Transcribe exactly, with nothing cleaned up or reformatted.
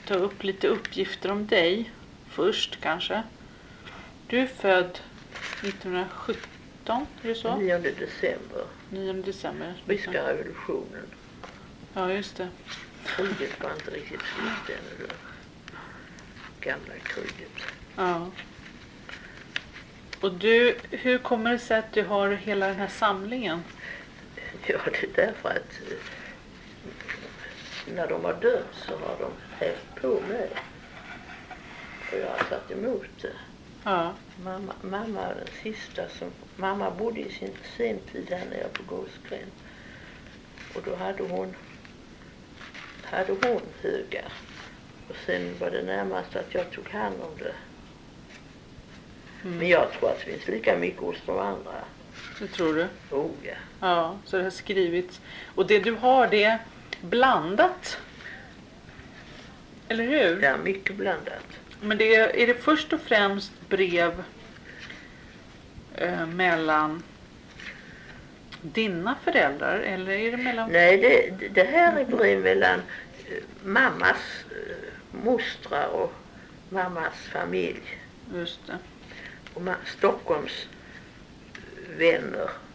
ta upp lite uppgifter om dig först kanske. Du är född nittonhundrasjutton, är det så? nionde december. nionde december. Ryska revolutionen. Ja, just det. Kriget var inte riktigt slut ännu då. Gamla kriget. Ja. Och du, hur kommer det sig att du har hela den här samlingen? Ja, det är därför att eh, när de var död så har de hävt på mig. Och jag har satt emot det. Ja. Mamma, mamma är den sista som... Mamma bodde i sin sentid här nere på Gåsgren. Och då hade hon... Hade hon högar. Och sen var det närmast att jag tog hand om det. Mm. Men jag tror att det finns lika mycket hos de andra. Det tror du? Oh, ja. Ja, så det har skrivits. Och det du har, det är blandat. Eller hur? Det är mycket blandat. Men det är, är det först och främst brev eh, mellan dina föräldrar? Eller är det mellan... Nej, det, det här är brev mellan eh, mammas eh, mostrar och mammas familj. Just det. Och ma- Stockholms vänner